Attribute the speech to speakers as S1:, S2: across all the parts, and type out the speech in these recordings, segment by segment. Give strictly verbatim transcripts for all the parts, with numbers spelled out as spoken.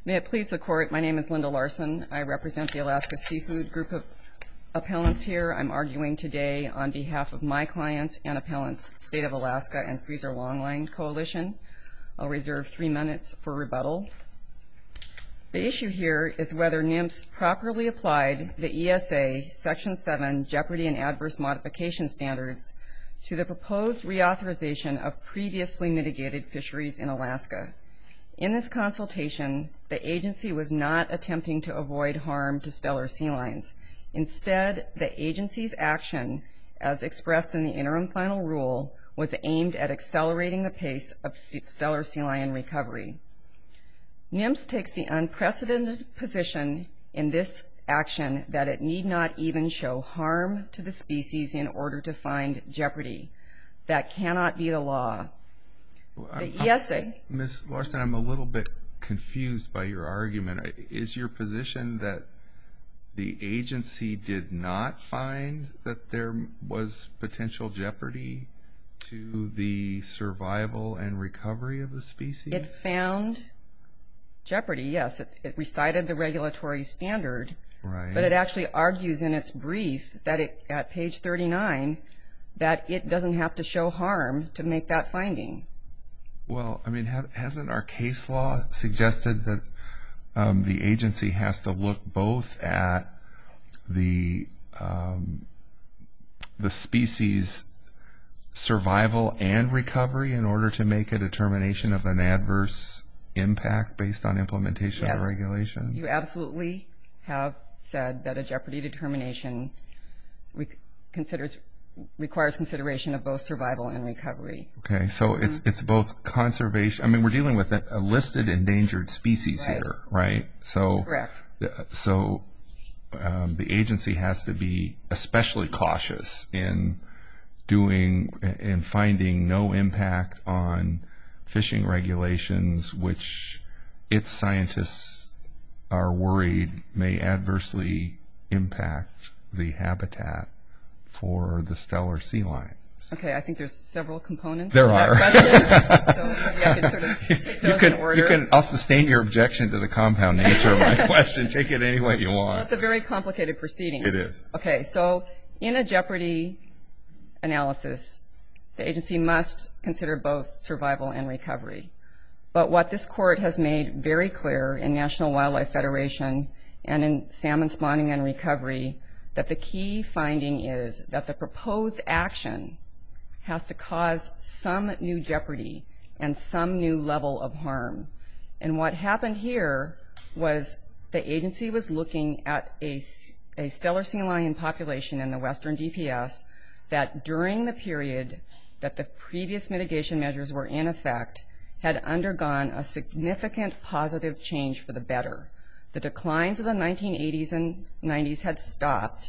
S1: May it please the Court, my name is Linda Larson. I represent the Alaska Seafood Group of Appellants here. I'm arguing today on behalf of my clients and appellants, State of Alaska and Freezer Longline Coalition. I'll reserve three minutes for rebuttal. The issue here is whether NMFS properly applied the E S A Section seven Jeopardy and Adverse Modification Standards to the proposed reauthorization of previously mitigated fisheries in Alaska. In this consultation, the agency was not attempting to avoid harm to Steller sea lions. Instead, the agency's action, as expressed in the interim final rule, was aimed at accelerating the pace of Steller sea lion recovery. NMFS takes the unprecedented position in this action that it need not even show harm to the species in order to find jeopardy. That cannot be the law. The E S A.
S2: Miz Larson, I'm a little bit confused by your argument. Is your position that the agency did not find that there was potential jeopardy to the survival and recovery of the species?
S1: It found jeopardy, yes. It, it recited the regulatory standard,
S2: right. But
S1: it actually argues in its brief that it, at page thirty-nine, that it doesn't have to show harm to make that finding.
S2: Well, I mean, ha- hasn't our case law suggested that um, the agency has to look both at the um, the species survival and recovery in order to make a determination of an adverse impact based on implementation
S1: Yes.
S2: of regulations?
S1: You absolutely have said that a jeopardy determination re- considers requires consideration of both survival and recovery.
S2: Okay, so mm-hmm. it's it's both conservation. I mean, we're dealing with a, a listed endangered species
S1: right.
S2: here, right? So
S1: correct.
S2: So um, the agency has to be especially cautious in doing in finding no impact on fishing regulations, which its scientists are worried may adversely impact the habitat for the Steller sea lions.
S1: Okay, I think there's several components
S2: there
S1: to
S2: are.
S1: that question, so maybe I could sort of take those
S2: you can,
S1: in order.
S2: You can, I'll sustain your objection to the compound nature of my question. Take it any way you want.
S1: Well, it's a very complicated proceeding.
S2: It is.
S1: Okay, so in a jeopardy analysis, the agency must consider both survival and recovery. But what this court has made very clear in National Wildlife Federation and in salmon spawning and recovery, that the key finding is that the proposed action has to cause some new jeopardy and some new level of harm. And what happened here was the agency was looking at a, a Steller sea lion population in the western D P S that during the period that the previous mitigation measures were in effect had undergone a significant positive change for the better. The declines of the nineteen eighties and nineties had stopped.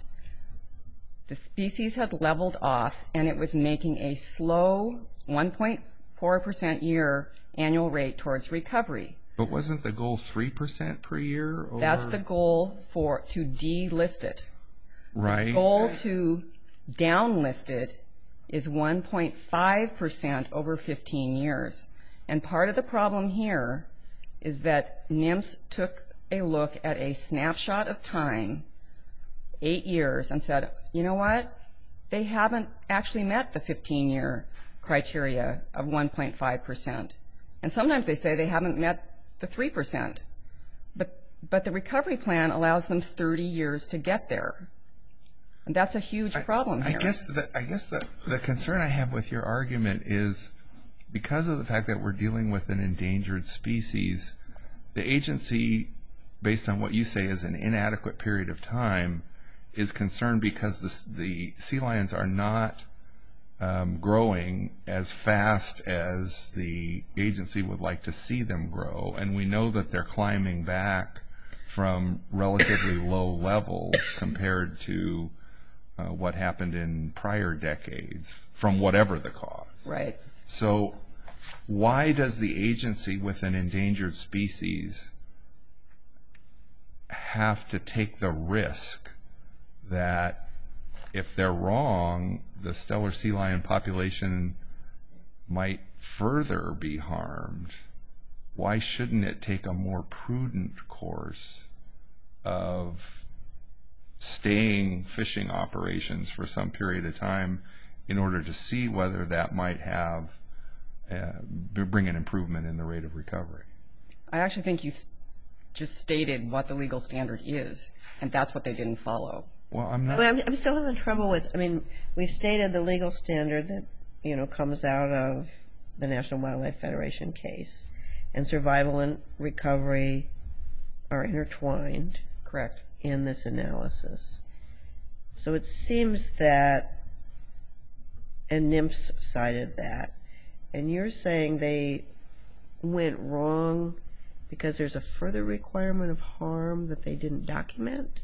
S1: The species had leveled off, and it was making a slow one point four percent year annual rate towards recovery.
S2: But wasn't the goal three percent per year? Or?
S1: That's the goal for to delist it.
S2: Right.
S1: The goal to downlist it is one point five percent over fifteen years. And part of the problem here is that NMFS took a look at a snapshot of time, eight years, and said, you know what? They haven't actually met the fifteen-year criteria of one point five percent. And sometimes they say they haven't met the three percent. But, but the recovery plan allows them thirty years to get there. And that's a huge problem
S2: I,
S1: here.
S2: I guess, the, I guess the, the concern I have with your argument is because of the fact that we're dealing with an endangered species, the agency, based on what you say is an inadequate period of time, is concerned because the, the sea lions are not um, growing as fast as the agency would like to see them grow. And we know that they're climbing back from relatively low levels compared to uh, what happened in prior decades, from whatever the cause.
S1: Right.
S2: So why does the agency with an endangered species have to take the risk that if they're wrong, the Steller sea lion population might further be harmed why shouldn't it take a more prudent course of staying fishing operations for some period of time in order to see whether that might have uh, bring an improvement in the rate of recovery?
S1: I actually think you s- just stated what the legal standard is, and that's what they didn't follow.
S2: Well, I'm not.
S3: I mean, I'm, I'm still having trouble with. I mean, we've stated the legal standard that you know comes out of the National Wildlife Federation case, and survival and recovery are intertwined.
S1: Correct.
S3: In this analysis. So it seems that, and NIMS cited that, and you're saying they went wrong because there's a further requirement of harm that they didn't document?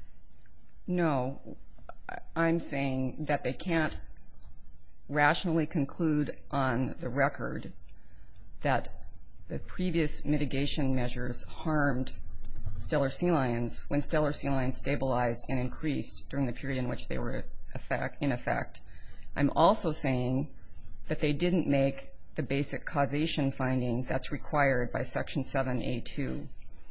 S1: No, I'm saying that they can't rationally conclude on the record that the previous mitigation measures harmed stellar sea lions when stellar sea lions stabilized and increased during the period in which they were effect, in effect. I'm also saying that they didn't make the basic causation finding that's required by Section seven A two.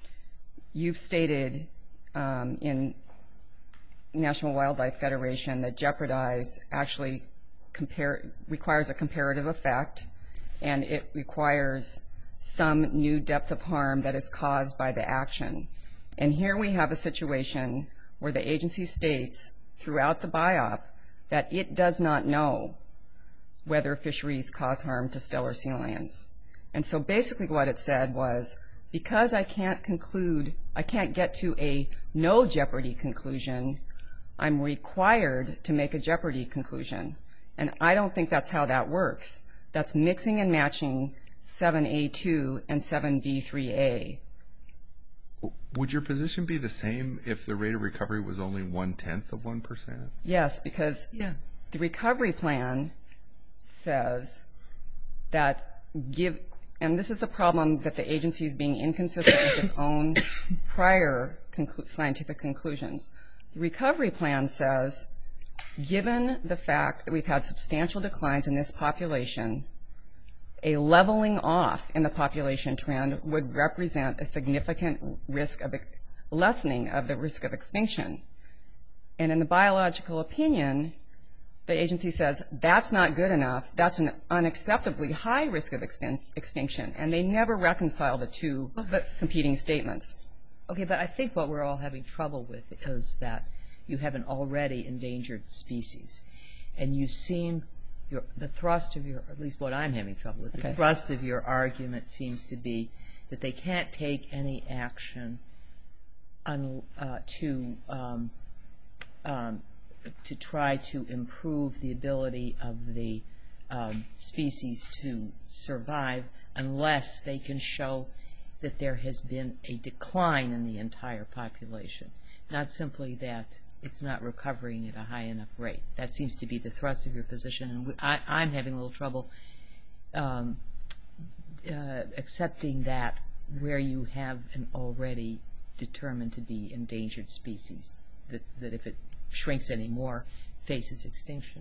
S1: You've stated um, in National Wildlife Federation that jeopardize actually compare, requires a comparative effect, and it requires some new depth of harm that is caused by the action. And here we have a situation where the agency states throughout the B I O P that it does not know whether fisheries cause harm to stellar sea lions. And so basically what it said was, because I can't conclude, I can't get to a no jeopardy conclusion, I'm required to make a jeopardy conclusion. And I don't think that's how that works. That's mixing and matching seven A two and seven B three A.
S2: Would your position be the same if the rate of recovery was only one-tenth of one percent?
S1: Yes, because
S3: Yeah.
S1: the recovery plan says that give, and this is the problem that the agency is being inconsistent with its own prior conclu- scientific conclusions. The recovery plan says, given the fact that we've had substantial declines in this population, a leveling off in the population trend would represent a significant risk of lessening of the risk of extinction. And in the biological opinion, the agency says that's not good enough. That's an unacceptably high risk of extin- extinction. And they never reconcile the two
S4: but,
S1: competing statements.
S4: Okay, but I think what we're all having trouble with is that you have an already endangered species. And you seem, your, the thrust of your, at least what I'm having trouble with,
S1: Okay.
S4: the thrust of your argument seems to be that they can't take any action on, uh, to um, um, to try to improve the ability of the um, species to survive unless they can show that there has been a decline in the entire population, not simply that it's not recovering at a high enough rate. That seems to be the thrust of your position, and we, I, I'm having a little trouble um, uh, accepting that where you have an already determined to be endangered species, that's, that if it shrinks anymore, faces extinction.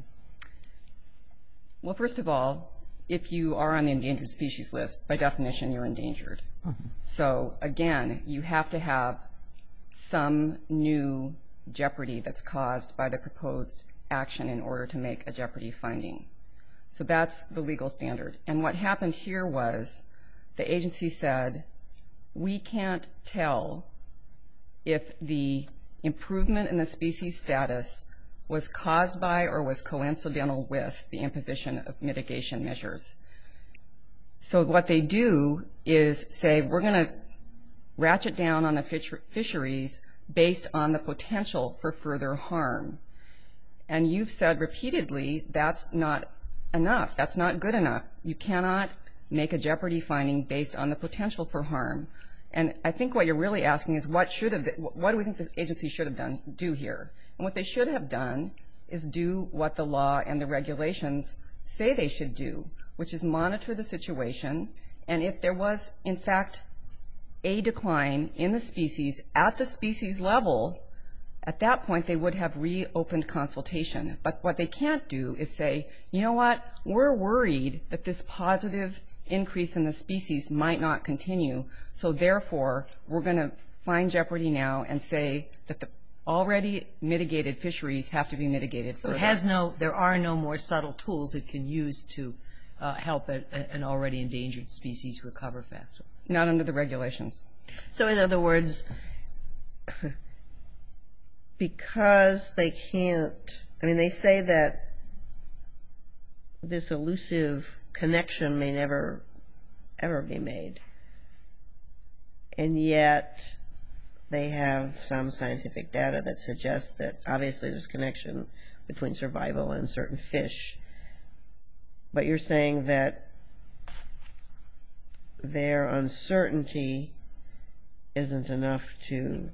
S1: Well, first of all, if you are on the endangered species list, by definition, you're endangered. Mm-hmm. So again, you have to have some new jeopardy that's caused by the proposed action in order to make a jeopardy finding. So that's the legal standard. And what happened here was the agency said, we can't tell if the improvement in the species status was caused by or was coincidental with the imposition of mitigation measures. So what they do is say, we're going to ratchet down on the fish- fisheries based on the potential for further harm. And you've said repeatedly that's not enough. That's not good enough. You cannot make a jeopardy finding based on the potential for harm. And I think what you're really asking is what should have, what do we think the agency should have done, do here? And what they should have done is do what the law and the regulations say they should do, which is monitor the situation. And if there was, in fact, a decline in the species at the species level, at that point they would have reopened consultation. But what they can't do is say, you know what, we're worried that this positive increase in the species might not continue. So therefore, we're going to find jeopardy now and say that the already mitigated fisheries have to be mitigated
S4: So
S1: further.
S4: it has no, there are no more subtle tools it can use to uh, help a, an already endangered species recover faster.
S1: Not under the regulations.
S3: So in other words, because they can't, I mean, they say that this elusive connection may never, ever be made. And yet they have some scientific data that suggests that obviously there's a connection between survival and certain fish. But you're saying that their uncertainty isn't enough to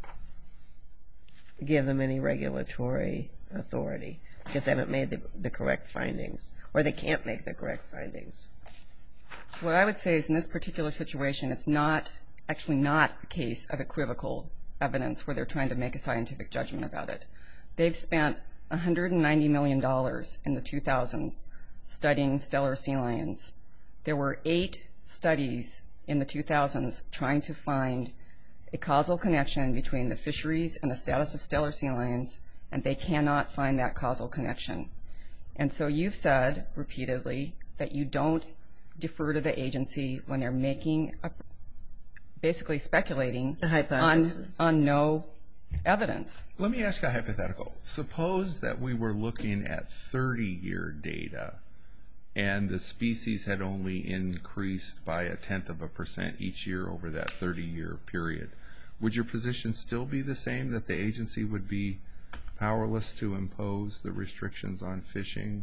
S3: give them any regulatory authority because they haven't made the, the correct findings, or they can't make the correct findings.
S1: What I would say is in this particular situation, it's not, actually not a case of equivocal evidence where they're trying to make a scientific judgment about it. They've spent one hundred ninety million dollars in the two thousands studying stellar sea lions. There were eight studies in the two thousands trying to find a causal connection between the fisheries and the status of stellar sea lions, and they cannot find that causal connection. And so you've said repeatedly that you don't defer to the agency when they're making, a, basically speculating
S3: A hypothesis.
S1: on, on no evidence.
S2: Let me ask you a hypothetical. Suppose that we were looking at thirty-year data and the species had only increased by a tenth of a percent each year over that thirty-year period. Would your position still be the same, that the agency would be powerless to impose the restrictions on fishing?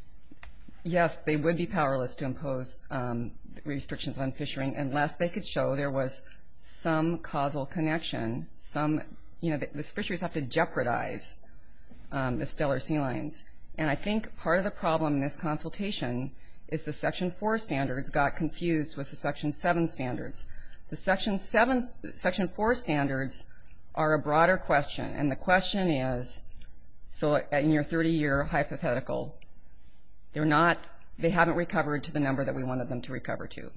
S1: Yes, they would be powerless to impose um, restrictions on fishing unless they could show there was some causal connection, some, you know, the, the fisheries have to jeopardize um, the stellar sea lions. And I think part of the problem in this consultation is the Section four standards got confused with the Section seven standards. The Section seven, Section four standards are a broader question, and the question is, so in your thirty-year hypothetical, they're not, they haven't recovered to the number that we wanted them to recover to.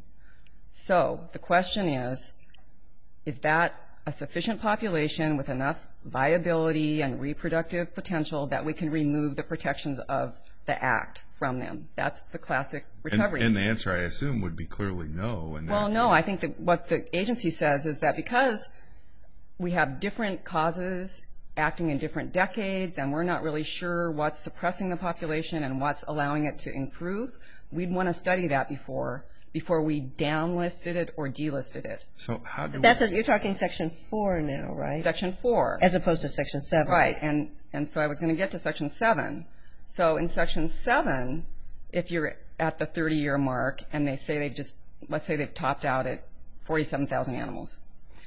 S1: So the question is, is that a sufficient population with enough viability and reproductive potential that we can remove the protections of the Act from them? That's the classic recovery.
S2: And, and the answer, I assume, would be clearly no. In
S1: well,
S2: that
S1: no,
S2: case.
S1: I think that what the agency says is that because we have different causes acting in different decades and we're not really sure what's suppressing the population and what's allowing it to improve, we'd want to study that before before we downlisted it or delisted it.
S2: So how do
S3: That's
S2: we,
S3: a, you're talking Section four now, right?
S1: Section four.
S3: As opposed to Section seven.
S1: Right, and, and so I was going to get to Section seven. So in Section seven, if you're at the thirty-year mark and they say they've just, let's say they've topped out at forty-seven thousand animals,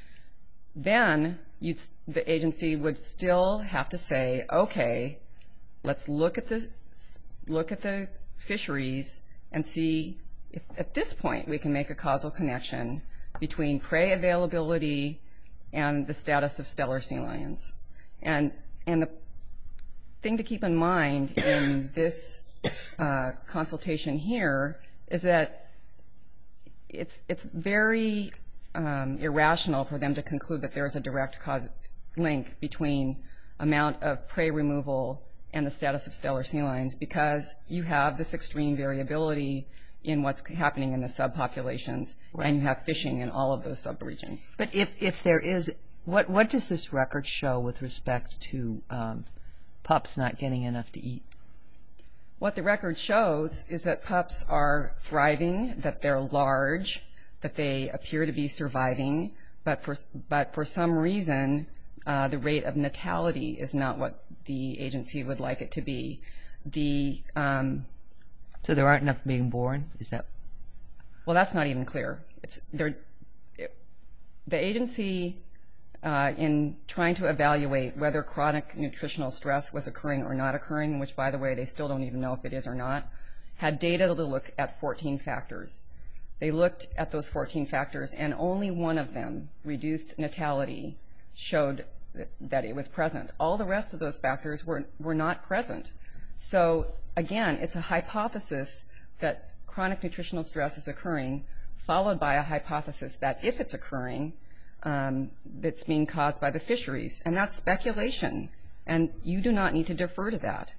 S1: then you'd, the agency would still have to say, okay, let's look at the, look at the fisheries and see if at this point we can make a causal connection between prey availability and the status of stellar sea lions. And, and the thing to keep in mind in this uh, consultation here is that it's, it's very um, irrational for them to conclude that there's a direct cause link between amount of prey removal and the status of stellar sea lions, because you have this extreme variability in what's happening in the subpopulations, right, and you have fishing in all of those subregions.
S4: But if, if there is, what, what does this record show with respect to um, pups not getting enough to eat?
S1: What the record shows is that pups are thriving, that they're large, that they appear to be surviving, but for, but for some reason, uh, the rate of natality is not what the agency would like it to be. The um,
S4: So there aren't enough being born? Is that?
S1: Well, that's not even clear. It's they're, it, the agency, uh, in trying to evaluate whether chronic nutritional stress was occurring or not occurring, which, by the way, they still don't even know if it is or not, had data to look at fourteen factors. They looked at those fourteen factors, and only one of them, reduced natality, showed that, that it was present. All the rest of those factors were, were not present. So, again, it's a hypothesis that chronic nutritional stress is occurring, followed by a hypothesis that if it's occurring, um, that's being caused by the fisheries. And that's speculation, and you do not need to defer to that.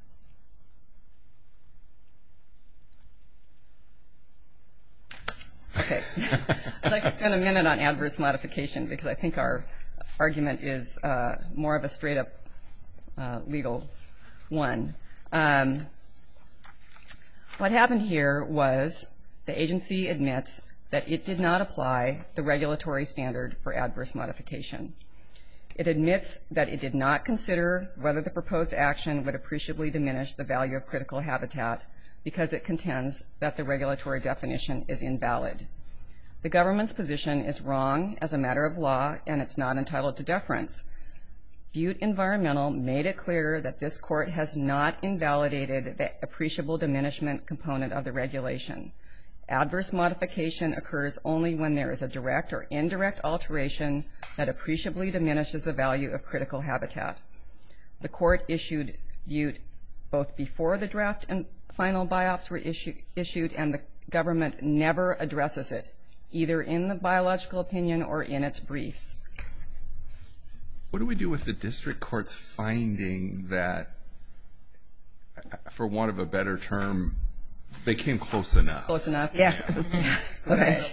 S1: Okay. I'd like to spend a minute on adverse modification because I think our argument is uh, more of a straight-up uh, legal one. Um, what happened here was the agency admits that it did not apply the regulatory standard for adverse modification. It admits that it did not consider whether the proposed action would appreciably diminish the value of critical habitat because it contends that the regulatory definition is invalid. The government's position is wrong as a matter of law, and it's not entitled to deference. Butte Environmental made it clear that this court has not invalidated the appreciable diminishment component of the regulation. Adverse modification occurs only when there is a direct or indirect alteration that appreciably diminishes the value of critical habitat. The court issued Butte both before the draft and final biops were issue, issued, and the government never addresses it, either in the biological opinion or in its briefs.
S2: What do we do with the district court's finding that, for want of a better term, they came close enough?
S1: Close enough?
S3: Yeah.
S1: Okay.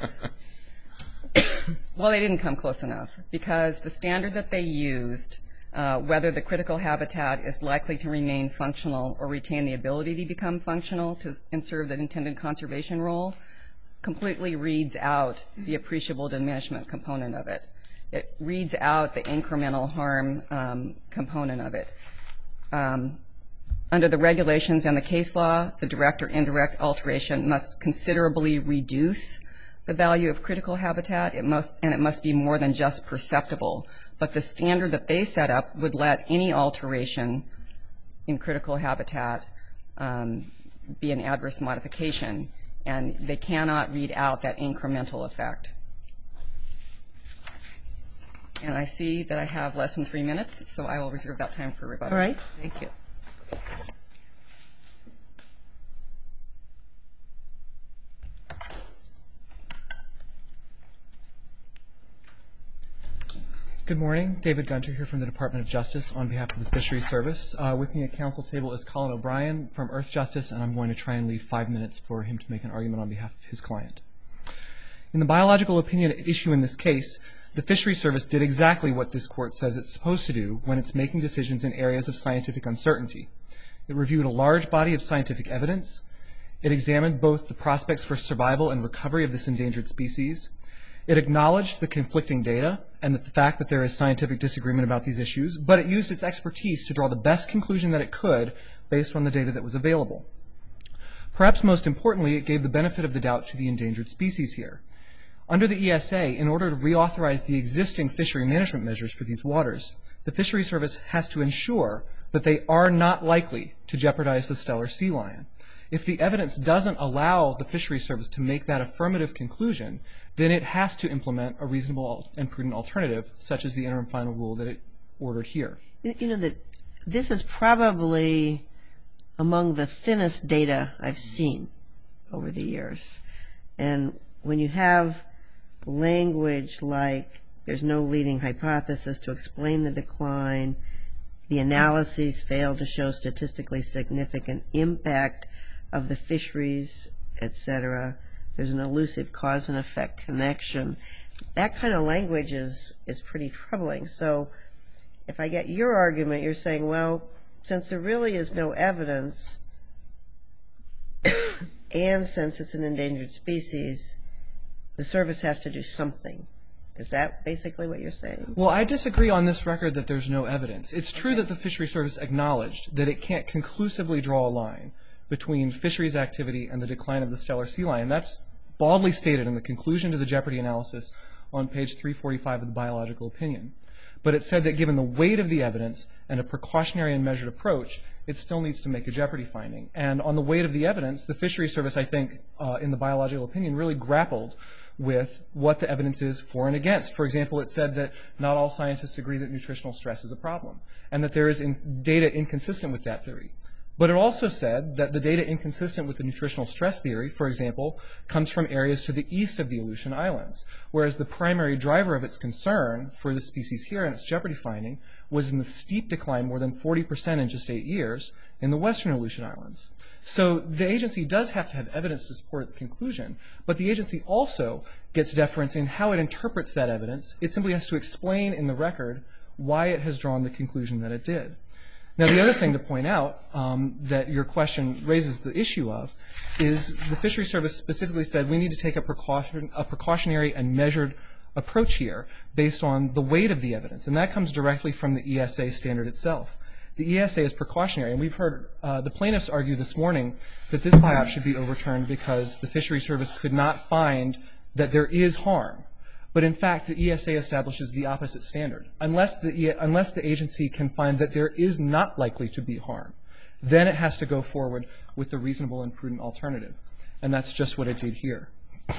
S1: Well, they didn't come close enough because the standard that they used, uh, whether the critical habitat is likely to remain functional or retain the ability to become functional to and serve the intended conservation role, completely reads out the appreciable diminishment component of it. It reads out the incremental harm um, component of it. Um, under the regulations and the case law, the direct or indirect alteration must considerably reduce the value of critical habitat. It must, and it must be more than just perceptible. But the standard that they set up would let any alteration in critical habitat um, be an adverse modification, and they cannot read out that incremental effect. And I see that I have less than three minutes, so I will reserve that time for rebuttal.
S3: All right.
S4: Thank you.
S5: Good morning. David Gunter here from the Department of Justice on behalf of the Fisheries Service. Uh, with me at council table is Colin O'Brien from Earth Justice, and I'm going to try and leave five minutes for him to make an argument on behalf of his client. In the biological opinion issue in this case, the Fisheries Service did exactly what this court says it's supposed to do when it's making decisions in areas of scientific uncertainty. It reviewed a large body of scientific evidence. It examined both the prospects for survival and recovery of this endangered species. It acknowledged the conflicting data and that the fact that there is scientific disagreement about these issues, but it used its expertise to draw the best conclusion that it could based on the data that was available. Perhaps most importantly, it gave the benefit of the doubt to the endangered species here. Under the E S A, in order to reauthorize the existing fishery management measures for these waters, the Fisheries Service has to ensure that they are not likely to jeopardize the stellar sea lion. If the evidence doesn't allow the Fisheries Service to make that affirmative conclusion, then it has to implement a reasonable and prudent alternative, such as the interim final rule that it ordered here.
S3: You know, that this is probably among the thinnest data I've seen over the years. And when you have language like there's no leading hypothesis to explain the decline, the analyses fail to show statistically significant impact of the fisheries, et cetera, there's an elusive cause and effect connection. That kind of language is, is pretty troubling. So if I get your argument, you're saying, well, since there really is no evidence and since it's an endangered species, the service has to do something. Is that basically what you're saying?
S5: Well, I disagree on this record that there's no evidence. It's true that the Fisheries Service acknowledged that it can't conclusively draw a line between fisheries activity and the decline of the stellar sea lion. That's baldly stated in the conclusion to the jeopardy analysis on page three forty-five of the biological opinion. But it said that given the weight of the evidence and a precautionary and measured approach, it still needs to make a jeopardy finding. And on the weight of the evidence, the Fisheries Service, I think, uh, in the biological opinion, really grappled with what the evidence is for and against. For example, it said that not all scientists agree that nutritional stress is a problem and that there is in data inconsistent with that theory. But it also said that the data inconsistent with the nutritional stress theory, for example, comes from areas to the east of the Aleutian Islands, whereas the primary driver of its concern for the species here and its jeopardy finding was in the steep decline, more than forty percent in just eight years, in the western Aleutian Islands. So the agency does have to have evidence to support its conclusion, but the agency also gets deference in how it interprets that evidence. It simply has to explain in the record why it has drawn the conclusion that it did. Now, the other thing to point out um, that your question raises the issue of is the Fisheries Service specifically said we need to take a, precaution, a precautionary and measured approach here based on the weight of the evidence, and that comes directly from the E S A standard itself. The E S A is precautionary, and we've heard uh, the plaintiffs argue this morning that this buyout should be overturned because the Fisheries Service could not find that there is harm. But in fact, the E S A establishes the opposite standard. Unless the, unless the agency can find that there is not likely to be harm, then it has to go forward with the reasonable and prudent alternative. And that's just what it did here.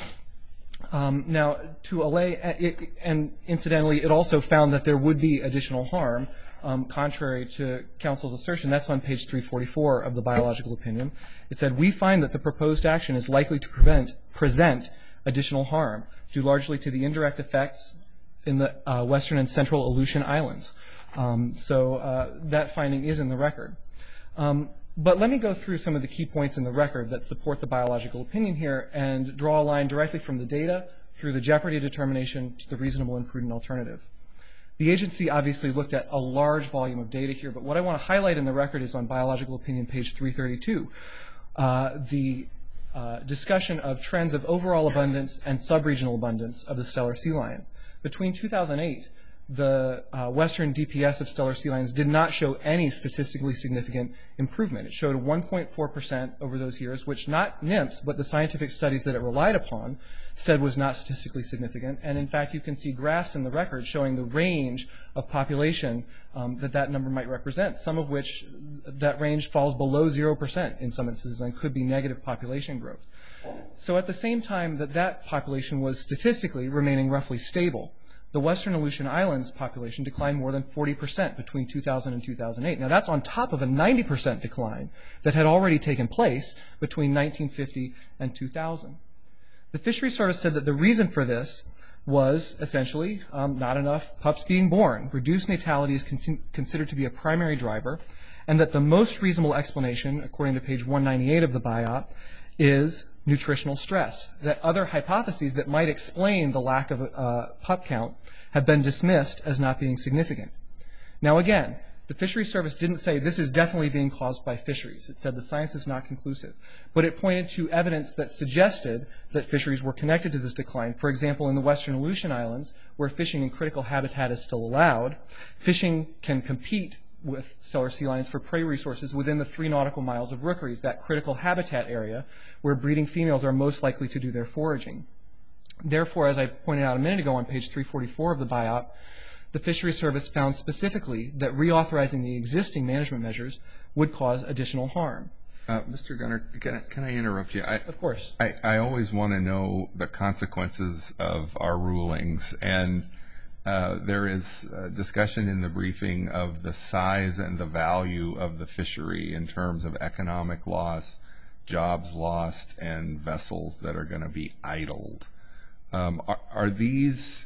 S5: Um, now, to allay, it, and incidentally, it also found that there would be additional harm, um, contrary to counsel's assertion. That's on page three forty-four of the biological opinion. It said, we find that the proposed action is likely to prevent, present additional harm, due largely to the indirect effects in the uh, western and central Aleutian Islands. Um, so uh, that finding is in the record. Um, but let me go through some of the key points in the record that support the biological opinion here and draw a line directly from the data through the jeopardy determination to the reasonable and prudent alternative. The agency obviously looked at a large volume of data here, but what I want to highlight in the record is on biological opinion page three thirty-two. Uh, the Uh, discussion of trends of overall abundance and subregional abundance of the Steller sea lion. Between two thousand eight, the uh, western D P S of Steller sea lions did not show any statistically significant improvement. It showed a one point four percent over those years, which not NIMS, but the scientific studies that it relied upon, said was not statistically significant. And in fact, you can see graphs in the record showing the range of population um, that that number might represent, some of which that range falls below zero percent in some instances and could be negative population growth. So at the same time that that population was statistically remaining roughly stable, the western Aleutian Islands population declined more than forty percent between two thousand and two thousand eight. Now that's on top of a ninety percent decline that had already taken place between nineteen fifty and two thousand. The Fisheries Service said that the reason for this was essentially um, not enough pups being born. Reduced natality is con- considered to be a primary driver, and that the most reasonable explanation, according to page one ninety-eight of the B I O P, is nutritional stress. That other hypotheses that might explain the lack of uh, pup count have been dismissed as not being significant. Now again, the Fisheries Service didn't say this is definitely being caused by fisheries. It said the science is not conclusive. But it pointed to evidence that suggested that fisheries were connected to this decline. For example, in the western Aleutian Islands, where fishing in critical habitat is still allowed, fishing can compete with Steller sea lions for prey resources within the three nautical miles of rookeries, that critical habitat area where breeding females are most likely to do their foraging. Therefore, as I pointed out a minute ago on page three forty-four of the B I O P, the Fisheries Service found specifically that reauthorizing the existing management measures would cause additional harm.
S2: Uh, Mister Gunner, can I, can I interrupt you? I,
S5: Of course.
S2: I, I always want to know the consequences of our rulings, and uh, there is a discussion in the briefing of the size and the value of the fishery in terms of economic loss, jobs lost, and vessels that are going to be idled. Um, are, are these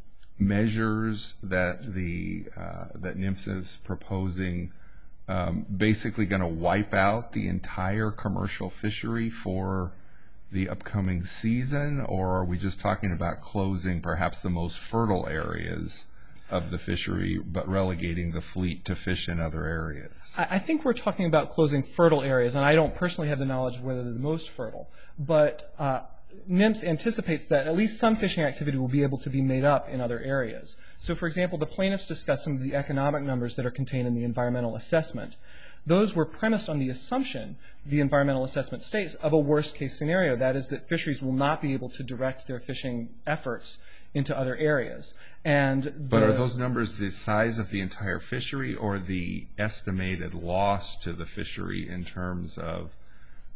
S2: measures that the uh, that NIMS is proposing um, basically going to wipe out the entire commercial fishery for the upcoming season, or are we just talking about closing perhaps the most fertile areas of the fishery but relegating the fleet to fish in other areas?
S5: I think we're talking about closing fertile areas, and I don't personally have the knowledge of whether they're the most fertile, but uh, NIMS anticipates that at least some fishing activity will be able to be made up in other areas. So, for example, the plaintiffs discussed some of the economic numbers that are contained in the environmental assessment. Those were premised on the assumption, the environmental assessment states, of a worst-case scenario, that is that fisheries will not be able to direct their fishing efforts into other areas. And the,
S2: but are those numbers the size of the entire fishery or the estimated loss to the fishery in terms of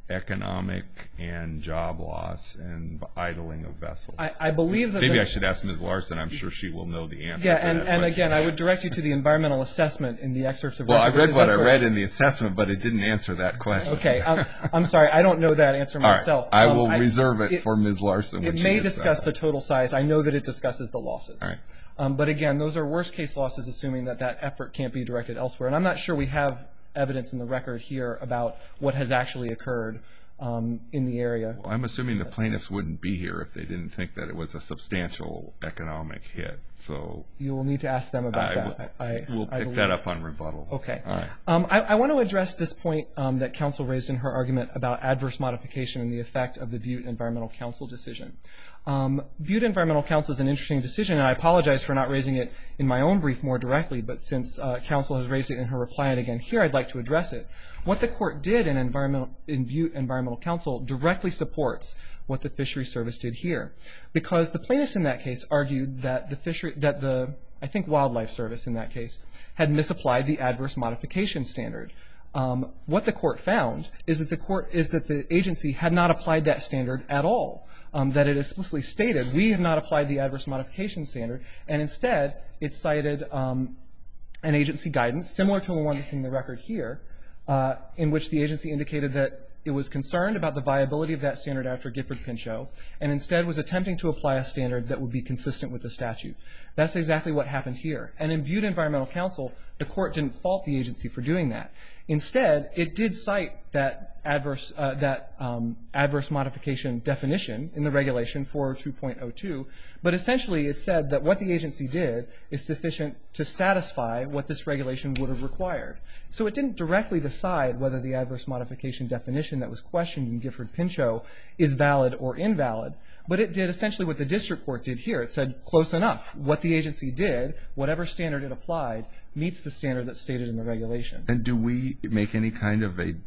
S2: economic and job loss and idling of vessels?
S5: I, I believe that
S2: Maybe
S5: the,
S2: I should ask Miz Larson. I'm sure she will know the answer
S5: Yeah,
S2: to
S5: and,
S2: that
S5: and
S2: question.
S5: again, I would direct you to the environmental assessment in the excerpts of
S2: Well, I
S5: record,
S2: read
S5: because
S2: what I
S5: that's the-
S2: read in the assessment, but it didn't answer that question.
S5: Okay, I'm, I'm sorry, I don't know that answer
S2: All right.
S5: myself.
S2: I
S5: Um,
S2: will reserve it,
S5: it-
S2: for Miz Larson. when
S5: It
S2: she
S5: may
S2: gets
S5: discuss
S2: back.
S5: the total size. I know that it discusses the losses.
S2: All right.
S5: Um, but again, those are worst case losses, assuming that that effort can't be directed elsewhere. And I'm not sure we have evidence in the record here about what has actually occurred um, in the area.
S2: Well, I'm assuming the plaintiffs wouldn't be here if they didn't think that it was a substantial economic hit. So
S5: You will need to ask them about
S2: I
S5: that.
S2: will-
S5: I, I,
S2: we'll
S5: I
S2: pick
S5: believe.
S2: that up on rebuttal.
S5: Okay.
S2: All right.
S5: Um, I, I want to address this point um, that counsel raised in her argument about adverse modification and the effect of the Butte Environmental Council decision. Um, Butte Environmental Council is an interesting decision, and I apologize for not raising it in my own brief more directly, but since uh, counsel has raised it in her reply and again here, I'd like to address it. What the court did in, environmental, in Butte Environmental Council directly supports what the Fishery Service did here, because the plaintiffs in that case argued that the fishery, that the, I think Wildlife Service in that case, had misapplied the adverse modification standard. Um, what the court found is that the court is that the agency had not applied that standard at all. Um, that it explicitly stated, we have not applied the adverse modification standard, and instead it cited um, an agency guidance similar to the one that's in the record here, uh, in which the agency indicated that it was concerned about the viability of that standard after Gifford-Pinchot, and instead was attempting to apply a standard that would be consistent with the statute. That's exactly what happened here. And in Butte Environmental Council, the court didn't fault the agency for doing that. Instead, it did cite that adverse uh, that um, adverse modification definition in the regulation four oh two point oh two, but essentially it said that what the agency did is sufficient to satisfy what this regulation would have required. So it didn't directly decide whether the adverse modification definition that was questioned in Gifford-Pinchot is valid or invalid, but it did essentially what the district court did here. It said close enough. What the agency did, whatever standard it applied, meets the standard that's stated in the regulation.
S2: And do we make any kind of a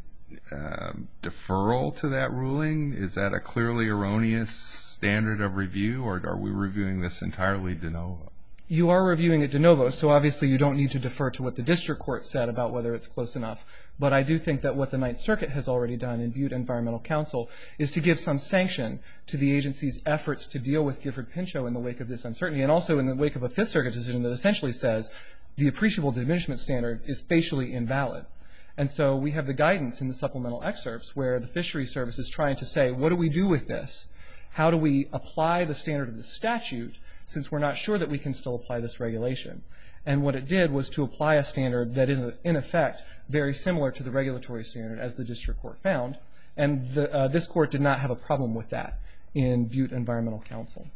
S2: um, deferral to that ruling? Is that a clearly erroneous standard of review, or are we reviewing this entirely de novo?
S5: You are reviewing it de novo, so obviously you don't need to defer to what the district court said about whether it's close enough. But I do think that what the Ninth Circuit has already done in Butte Environmental Council is to give some sanction to the agency's efforts to deal with Gifford-Pinchot in the wake of this uncertainty, and also in the wake of a Fifth Circuit decision that essentially says the appreciable diminishment standard is facially invalid. And so we have the guidance in the supplemental excerpts where the Fisheries Service is trying to say, what do we do with this? How do we apply the standard of the statute since we're not sure that we can still apply this regulation? And what it did was to apply a standard that is, in effect, very similar to the regulatory standard as the district court found. And the, uh, this court did not have a problem with that in Butte Environmental Council.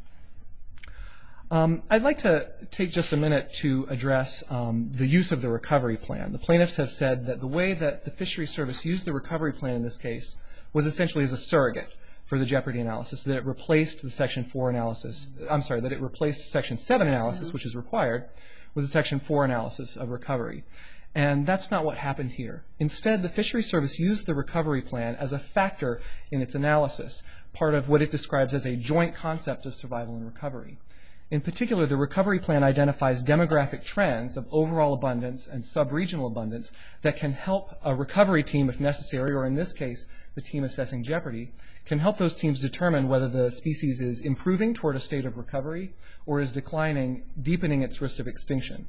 S5: Um, I'd like to take just a minute to address um, the use of the recovery plan. The plaintiffs have said that the way that the Fisheries Service used the recovery plan in this case was essentially as a surrogate for the jeopardy analysis, that it replaced the Section four analysis, I'm sorry, that it replaced Section seven analysis, mm-hmm. which is required, with a Section four analysis of recovery. And that's not what happened here. Instead, the Fisheries Service used the recovery plan as a factor in its analysis, part of what it describes as a joint concept of survival and recovery. In particular, the recovery plan identifies demographic trends of overall abundance and sub-regional abundance that can help a recovery team, if necessary, or in this case, the team assessing jeopardy, can help those teams determine whether the species is improving toward a state of recovery or is declining, deepening its risk of extinction.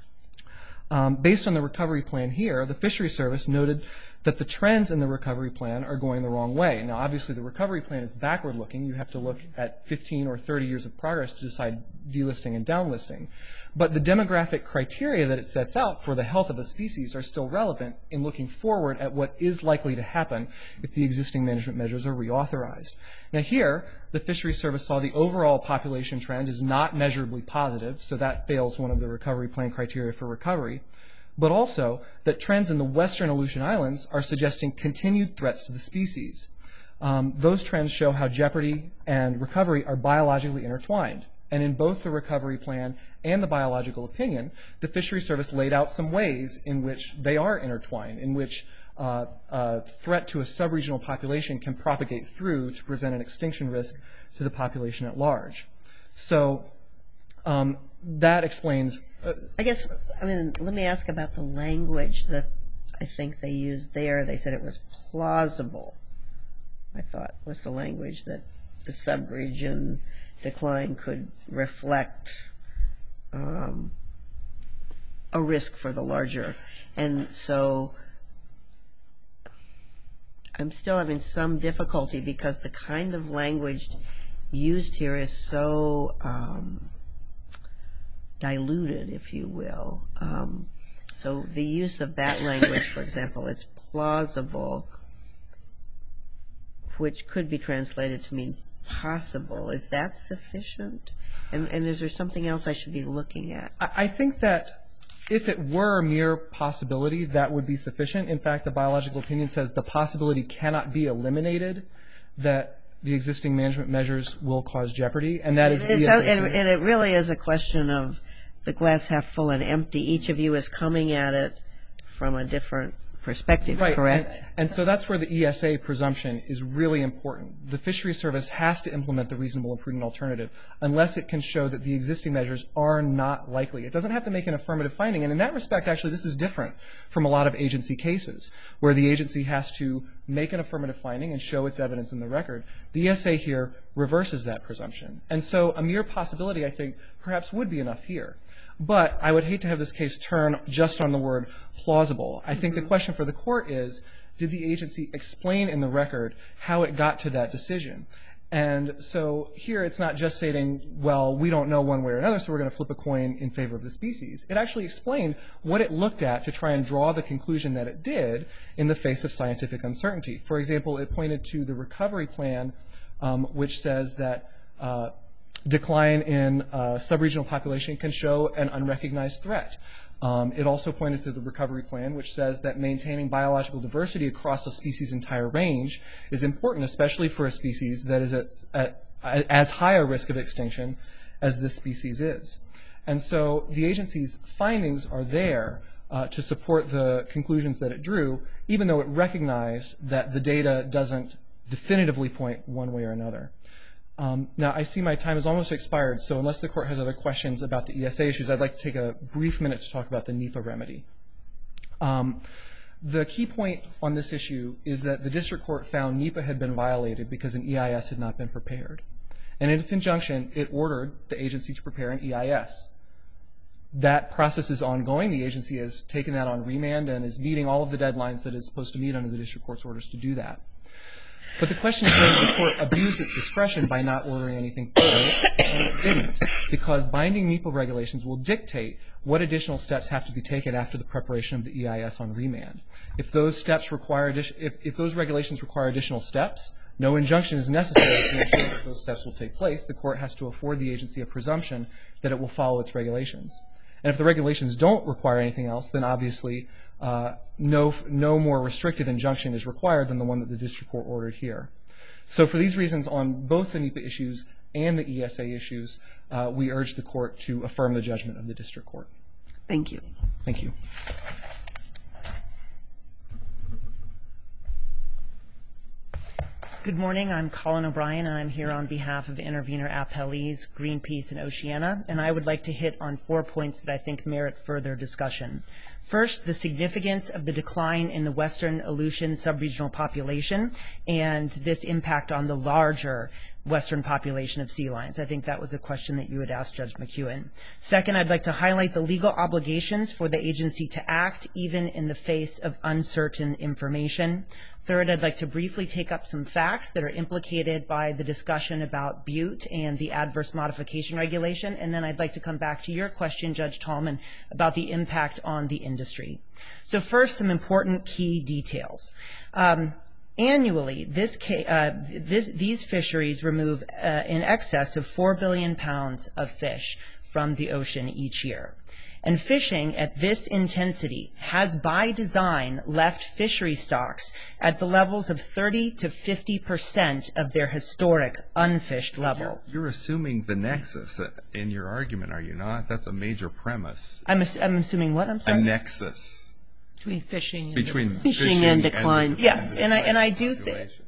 S5: Um, based on the recovery plan here, the Fisheries Service noted that the trends in the recovery plan are going the wrong way. Now, obviously, the recovery plan is backward-looking. You have to look at fifteen or thirty years of progress to decide delisting and downlisting. But the demographic criteria that it sets out for the health of a species are still relevant in looking forward at what is likely to happen if the existing management measures are reauthorized. Now here, the Fisheries Service saw the overall population trend is not measurably positive, so that fails one of the recovery plan criteria for recovery, but also that trends in the western Aleutian Islands are suggesting continued threats to the species. Um, those trends show how jeopardy and recovery are biologically intertwined. And in both the recovery plan and the biological opinion, the Fisheries Service laid out some ways in which they are intertwined, in which uh, a threat to a sub-regional population can propagate through to present an extinction risk to the population at large. So um, that explains... Uh,
S3: I guess, I mean, let me ask about the language that I think they used there. They said it was plausible I thought, was the language that the subregion decline could reflect um, a risk for the larger. And so I'm still having some difficulty because the kind of language used here is so um, diluted, if you will. Um, so the use of that language, for example, it's plausible, which could be translated to mean possible. Is that sufficient? And, and is there something else I should be looking at?
S5: I think that if it were a mere possibility, that would be sufficient. In fact, the biological opinion says the possibility cannot be eliminated that the existing management measures will cause jeopardy, and that is
S3: It is,
S5: E S A.
S3: and, and it really is a question of the glass half full and empty. Each of you is coming at it from a different perspective,
S5: Right.
S3: correct?
S5: And, and so that's where the E S A presumption is really important. The Fisheries Service has to implement the reasonable and prudent alternative unless it can show that the existing measures are not likely. It doesn't have to make an affirmative finding. And in that respect, actually, this is different from a lot of agency cases where the agency has to make an affirmative finding and show its evidence in the record. The E S A here reverses that presumption. And so a mere possibility, I think, perhaps would be enough here. But I would hate to have this case turn just on the word plausible. I think the question for the court is, did the agency explain in the record how it got to that decision? And so here it's not just stating, well, we don't know one way or another, so we're going to flip a coin in favor of the species. It actually explained what it looked at to try and draw the conclusion that it did in the face of scientific uncertainty. For example, it pointed to the recovery plan, um, which says that uh, decline in uh, subregional population can show an unrecognized threat. Um, it also pointed to the recovery plan, which says that maintaining biological diversity across a species' entire range is important, especially for a species that is at, at, at as high a risk of extinction as this species is. And so the agency's findings are there uh, to support the conclusions that it drew, even though it recognized that the data doesn't definitively point one way or another. Um, now, I see my time has almost expired, so unless the court has other questions about the E S A issues, I'd like to take a brief minute to talk about the NEPA remedy. Um, the key point on this issue is that the district court found NEPA had been violated because an E I S had not been prepared. And in its injunction, it ordered the agency to prepare an E I S. That process is ongoing. The agency has taken that on remand and is meeting all of the deadlines that it's supposed to meet under the district court's orders to do that. But the question is whether the court abused its discretion by not ordering anything further, and it didn't, because binding NEPA regulations will dictate what additional steps have to be taken after the preparation of the E I S on remand. If those steps require, if, if those regulations require additional steps, no injunction is necessary to ensure that those steps will take place. The court has to afford the agency a presumption that it will follow its regulations. And if the regulations don't require anything else, then obviously uh, no, no more restrictive injunction is required than the one that the district court ordered here. So for these reasons, on both the NEPA issues and the E S A issues, uh, we urge the court to affirm the judgment of the district court.
S3: Thank you.
S5: Thank you.
S6: Good morning. I'm Colin O'Brien, and I'm here on behalf of intervener appellees Greenpeace and Oceana, and I would like to hit on four points that I think merit further discussion. First, the significance of the decline in the western Aleutian subregional population and this impact on the larger western population of sea lions. I think that was a question that you had asked Judge McEwen. Second, I'd like to highlight the legal obligations for the agency to act even in the face of uncertain information. Third, I'd like to briefly take up some facts that are implicated by the discussion about Butte and the adverse modification regulation, and then I'd like to come back to your question, Judge Tallman, about the impact on the industry. So first, some important key details. Um, Annually, this, uh, this, these fisheries remove uh, in excess of four billion pounds of fish from the ocean each year. And fishing at this intensity has by design left fishery stocks at the levels of thirty to fifty percent of their historic unfished level.
S2: You're, you're assuming the nexus in your argument, are you not? That's a major premise.
S6: I'm, ass I'm assuming what? I'm sorry?
S2: A nexus.
S4: Between fishing and
S2: Between
S3: Fishing
S2: fishing
S3: and decline.
S2: And
S6: yes, and I, and I do think,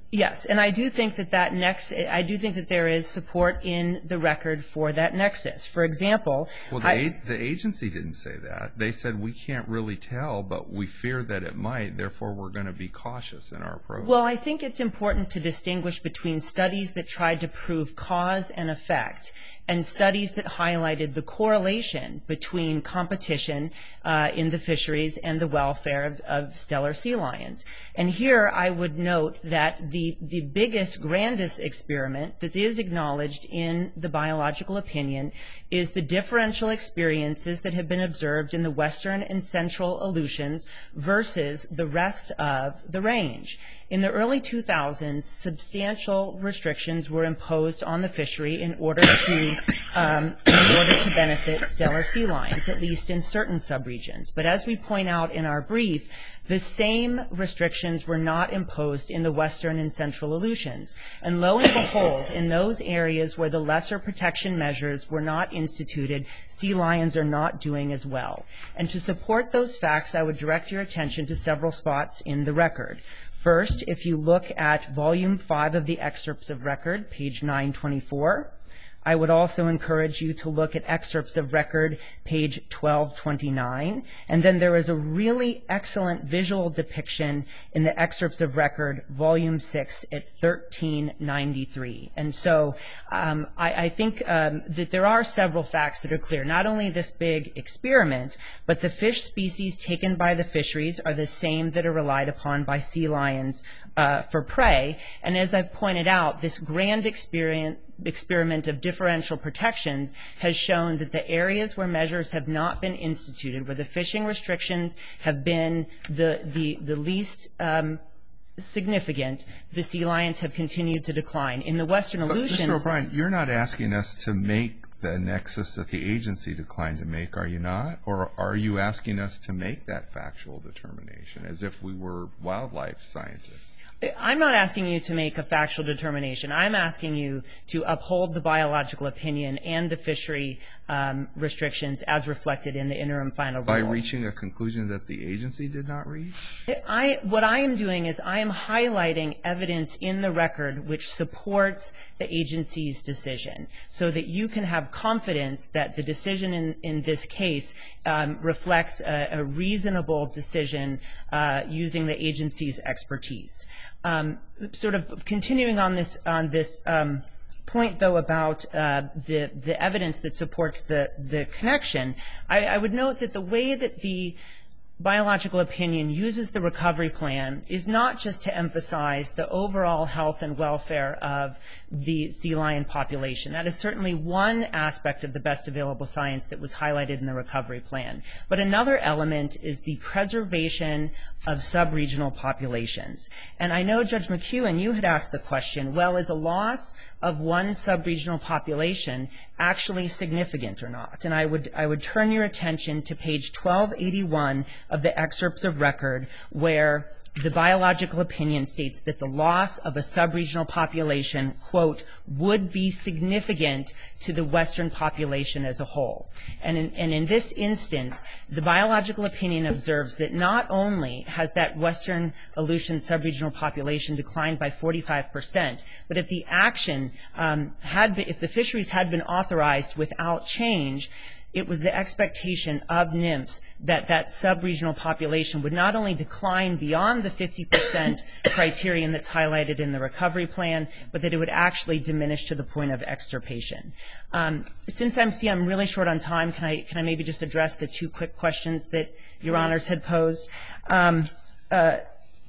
S6: Yes, and I do think that that next, I do think that there is support in the record for that nexus. For example,
S2: well, the,
S6: I,
S2: a, the agency didn't say that. They said we can't really tell, but we fear that it might. Therefore, we're going to be cautious in our approach.
S6: Well, I think it's important to distinguish between studies that tried to prove cause and effect and studies that highlighted the correlation between competition uh, in the fisheries and the welfare of, of Steller sea lions. And here I would note that the, the biggest, grandest experiment that is acknowledged in the biological opinion is the differential experiences that have been observed in the western and central Aleutians versus the rest of the range. In the early two thousands, substantial restrictions were imposed on the fishery in order to um, in order to benefit Steller sea lions, at least in certain subregions. But as we point out in our brief, the same restrictions were not imposed in the western and central Aleutians. And lo and behold, in those areas where the lesser protection measures were not instituted, sea lions are not doing as well. And to support those facts, I would direct your attention to several spots in the record. First, if you look at volume five of the excerpts of record, page nine twenty-four, I would also encourage you to look at excerpts of record, page twelve twenty-nine. And then there is a really excellent visual depiction in the excerpts of record, volume six, at thirteen ninety-three. And so um, I, I think um, that there are several facts that are clear. Not only this big experiment, but the fish species taken by the fisheries are the same that are relied upon by sea lions uh, for prey. And as I've pointed out, this grand experience experiment of differential protections has shown that the areas where measures have not been instituted, where the fishing restrictions have been the, the, the least um, significant, the sea lions have continued to decline. In the western Aleutians...
S2: But Mister O'Brien, you're not asking us to make the nexus that the agency declined to make, are you not? Or are you asking us to make that factual determination as if we were wildlife scientists?
S6: I'm not asking you to make a factual determination. I'm asking you to uphold the biological opinion and the fishery um, restrictions as reflected in the interim final rule.
S2: By reaching a conclusion that the agency did not reach?
S6: I, what I am doing is I am highlighting evidence in the record which supports the agency's decision so that you can have confidence that the decision in, in this case um, reflects a, a reasonable decision uh, using the agency's expertise. Um, sort of continuing on this on this um, point, though, about uh, the the evidence that supports the the connection, I, I would note that the way that the biological opinion uses the recovery plan is not just to emphasize the overall health and welfare of the sea lion population. That is certainly one aspect of the best available science that was highlighted in the recovery plan. But another element is the preservation of sub-regional populations. And I know, Judge McEwen, you had asked the question, well, is a loss of one sub-regional population actually significant or not? And I would, I would turn your attention to page twelve eighty-one of the excerpts of record, where the biological opinion states that the loss of a sub-regional population, quote, would be significant to the Western population as a whole. And in, and in this instance, the biological opinion observes that not only has that Western Aleutian sub-regional population declined by forty-five percent, but if the action um, had been, if the fisheries had been authorized without change, it was the expectation of NIMS that that sub-regional population would not only decline beyond the fifty percent criterion that's highlighted in the recovery plan, but that it would actually diminish to the point of extirpation. Um, since I'm see I'm really short on time, can I can I maybe just address the two quick questions that Your Honors had posed? Um, uh,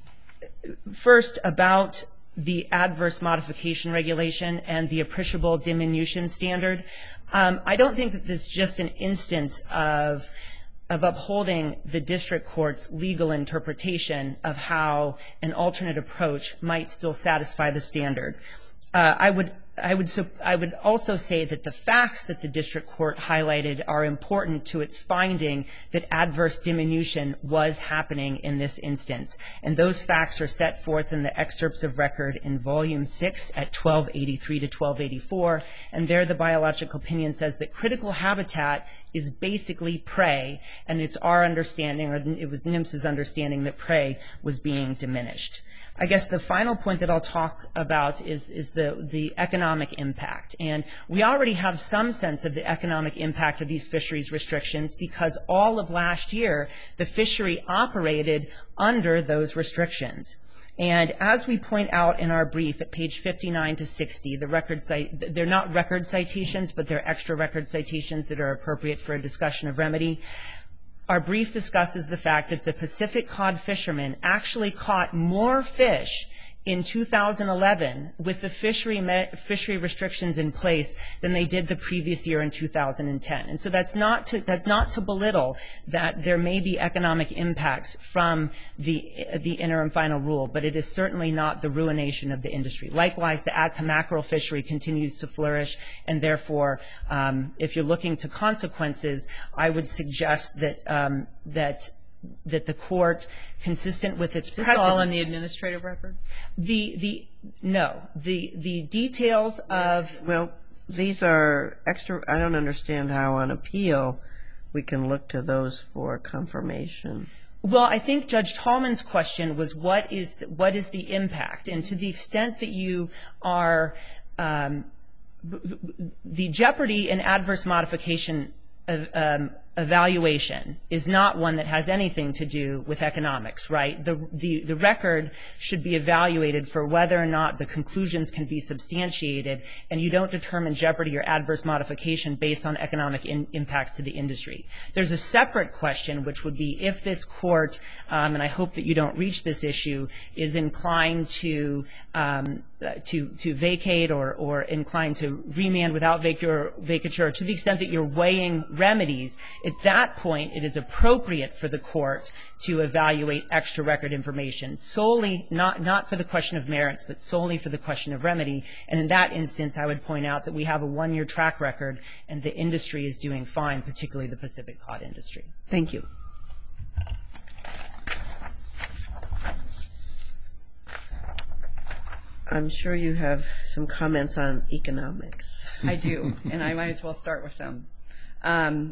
S6: first, about the adverse modification regulation and the appreciable diminution standard. Um, I don't think that this is just an instance of, of upholding the district court's legal interpretation of how an alternate approach might still satisfy the standard. Uh, I would I would so, I would also say that the facts that the district court highlighted are important to its finding that adverse diminution was happening in this instance. And those facts are set forth in the excerpts of record in volume six at twelve eighty-three to twelve eighty-four. And there the biological opinion says that critical habitat is basically prey, and it's our understanding, or it was NIMS's understanding, that prey was being diminished. I guess the final point that I'll talk about is, is the, the economic impact. And we already have some sense of the economic impact of these fisheries restrictions because all of last year the fishery operated under those restrictions. And as we point out in our brief at page fifty-nine to sixty, the record cite, they're not record citations, but they're extra record citations that are appropriate for a discussion of remedy. Our brief discusses the fact that the Pacific cod fishermen actually caught more fish in two thousand eleven with the fishery fishery restrictions in place than they did the previous year in two thousand ten. And so that's not to that's not to belittle that there may be economic impacts from the the interim final rule, but it is certainly not the ruination of the industry. Likewise, the Atka mackerel fishery continues to flourish, and therefore, um, if you're looking to consequences, I would suggest that um, that. that the court, consistent with its precedent.
S4: Is this all in the administrative record?
S6: The, the, no. The, the details of...
S3: Well, these are extra, I don't understand how on appeal we can look to those for confirmation.
S6: Well, I think Judge Tallman's question was what is the, what is the impact? And to the extent that you are, um, the jeopardy and adverse modification of, um, evaluation is not one that has anything to do with economics, right? The, the, the record should be evaluated for whether or not the conclusions can be substantiated, and you don't determine jeopardy or adverse modification based on economic in, impacts to the industry. There's a separate question, which would be if this court, um, and I hope that you don't reach this issue, is inclined to um, to to vacate or or inclined to remand without vacature, vacature, to the extent that you're weighing remedies. At that point, it is appropriate for the court to evaluate extra record information solely, not, not for the question of merits, but solely for the question of remedy. And in that instance, I would point out that we have a one-year track record, and the industry is doing fine, particularly the Pacific cod industry.
S3: Thank you. I'm sure you have some comments on economics.
S1: I do, and I might as well start with them. Um,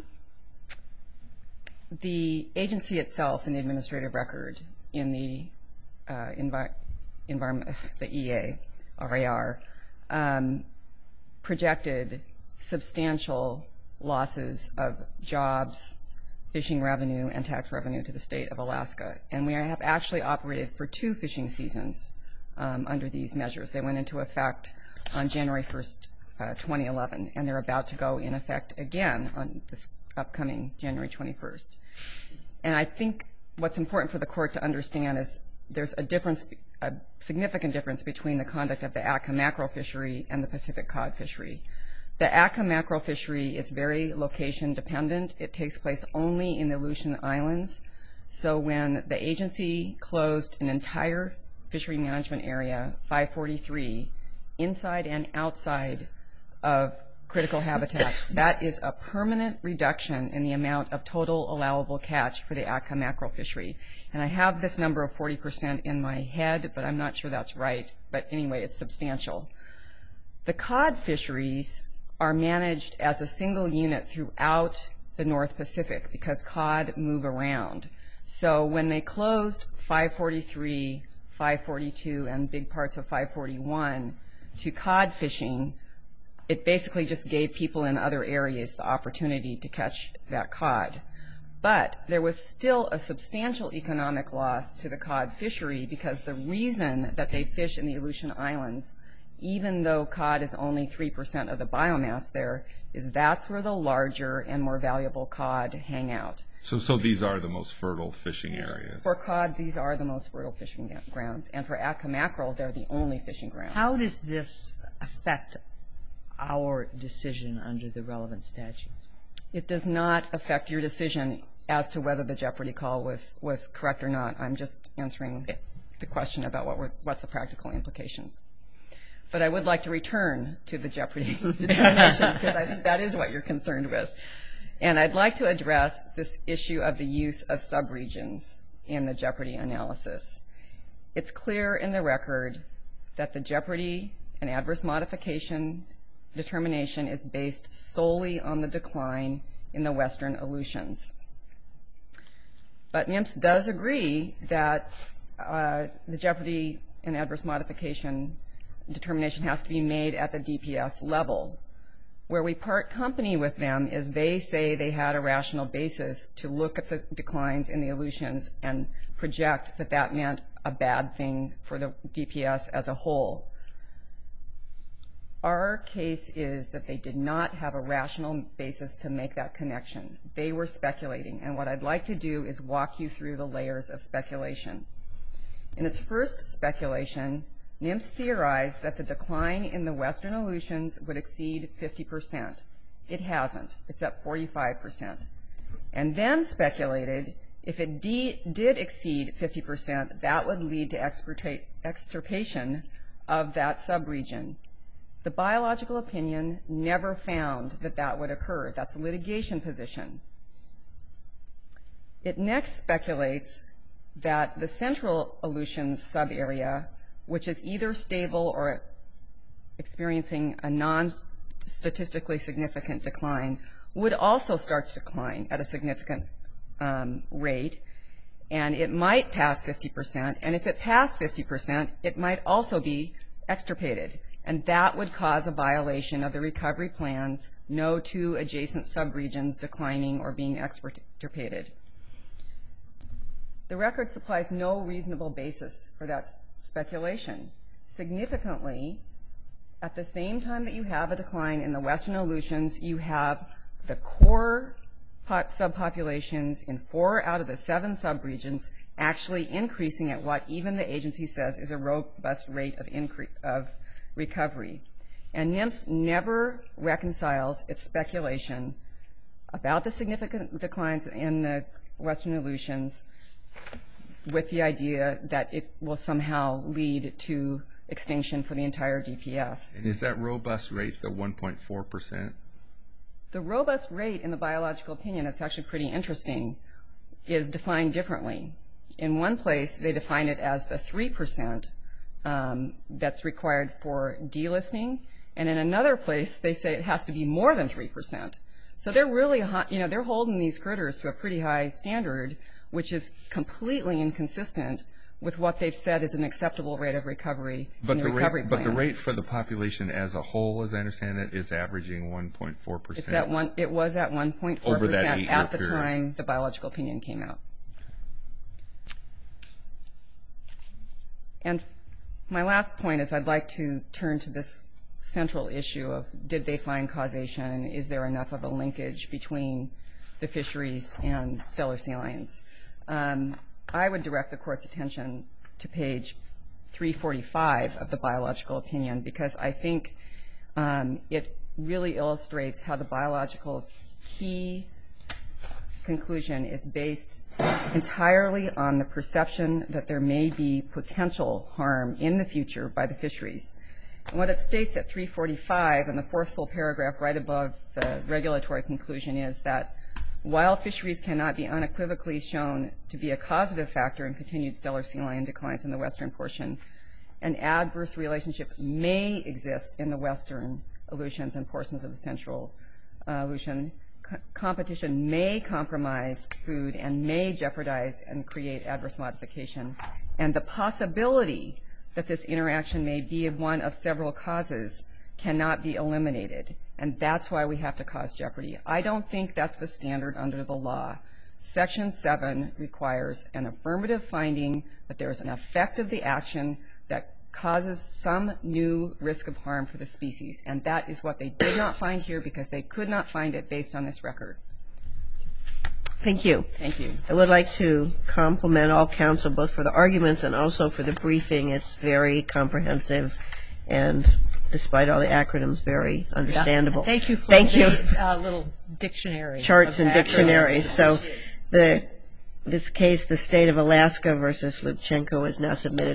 S1: The agency itself in the administrative record in the uh, envi environment, the E A, R A R, um, projected substantial losses of jobs, fishing revenue, and tax revenue to the state of Alaska. And we have actually operated for two fishing seasons um, under these measures. They went into effect on January first, uh, twenty eleven, and they're about to go in effect again on this upcoming January twenty-first. And I think what's important for the court to understand is there's a difference, a significant difference between the conduct of the Atka mackerel fishery and the Pacific cod fishery. The Atka mackerel fishery is very location dependent. It takes place only in the Aleutian Islands. So when the agency closed an entire fishery management area, five forty-three, inside and outside of critical habitat, that is a permanent reduction in the amount of total allowable catch for the Atka mackerel fishery. And I have this number of forty percent in my head, but I'm not sure that's right. But anyway, it's substantial. The cod fisheries are managed as a single unit throughout the North Pacific because cod move around. So when they closed five forty-three, five forty-two, and big parts of five forty-one to cod fishing, it basically just gave people in other areas the opportunity to catch that cod. But there was still a substantial economic loss to the cod fishery because the reason that they fish in the Aleutian Islands, even though cod is only three percent of the biomass there, is that's where the larger and more valuable cod hang out.
S2: So, so these are the most fertile fishing areas.
S1: For cod, these are the most fertile fishing grounds. And for Atka mackerel, they're the only fishing grounds.
S4: How does this affect our decision under the relevant statutes?
S1: It does not affect your decision as to whether the jeopardy call was, was correct or not. I'm just answering the question about what were, what's the practical implications. But I would like to return to the jeopardy determination because I think that is what you're concerned with. And I'd like to address this issue of the use of subregions in the jeopardy analysis. It's clear in the record that the jeopardy and adverse modification determination is based solely on the decline in the western Aleutians. But NIMS does agree that uh, the jeopardy and adverse modification determination has to be made at the D P S level. Where we part company with them is they say they had a rational basis to look at the declines in the Aleutians and project that that meant a bad thing for the D P S as a whole. Our case is that they did not have a rational basis to make that connection. They were speculating, and what I'd like to do is walk you through the layers of speculation. In its first speculation, NIMS theorized that the decline in the western Aleutians would exceed fifty percent. It hasn't. It's at forty-five percent. And then speculated if it de- did exceed fifty percent, that would lead to extirpa- extirpation of that subregion. The biological opinion never found that that would occur. That's a litigation position. It next speculates that the central Aleutians subarea, which is either stable or experiencing a non-statistically significant decline, would also start to decline at a significant um, rate, and it might pass fifty percent, and if it passed fifty percent, it might also be extirpated, and that would cause a violation of the recovery plans, no two adjacent subregions declining or being extirpated. The record supplies no reasonable basis for that speculation. Significantly, at the same time that you have a decline in the western Aleutians, you have the core subpopulations in four out of the seven subregions actually increasing at what even the agency says is a robust rate of, incre- of recovery. And NIMS never reconciles its speculation about the significant declines in the western Aleutians with the idea that it will somehow lead to extinction for the entire D P S.
S2: And is that robust rate the one point four percent?
S1: The robust rate in the biological opinion, it's actually pretty interesting, is defined differently. In one place, they define it as the three percent um, that's required for delisting, and in another place, they say it has to be more than three percent. So they're really, hot, you know, they're holding these critters to a pretty high standard, which is completely inconsistent with what they've said is an acceptable rate of recovery in the recovery plan.
S2: But the rate for the population as a whole, as I understand it, is averaging one point four percent.
S1: It's at one, it was at one point four
S2: Over that
S1: percent
S2: eight-year
S1: at the
S2: period.
S1: time the biological opinion came out. And my last point is I'd like to turn to this central issue of did they find causation and is there enough of a linkage between the fisheries and stellar sea lions. Um, I would direct the court's attention to page three forty-five of the biological opinion because I think um, it really illustrates how the biological's key conclusion is based entirely on the perception that there may be potential harm in the future by the fisheries. And what it states at three forty-five in the fourth full paragraph right above the regulatory conclusion is that while fisheries cannot be unequivocally shown to be a causative factor in continued stellar sea lion declines in the western portion, an adverse relationship may exist in the western Aleutians and portions of the central uh, Aleutian. C- competition may compromise food and may jeopardize and create adverse modification. And the possibility that this interaction may be one of several causes cannot be eliminated. And that's why we have to cause jeopardy. I don't think that's the standard under the law. Section seven requires an affirmative finding that there is an effect of the action that causes some new risk of harm for the species. And that is what they did not find here because they could not find it based on this record.
S3: Thank you.
S1: Thank you.
S3: I would like to compliment all counsel both for the arguments and also for the briefing. It's very comprehensive and, despite all the acronyms, very understandable.
S4: Thank you for
S3: Thank
S4: the
S3: you.
S4: Uh, little dictionary.
S3: Charts
S4: of
S3: and
S4: acronyms.
S3: dictionaries. So the this case, the state of Alaska versus Lubchenco, is now submitted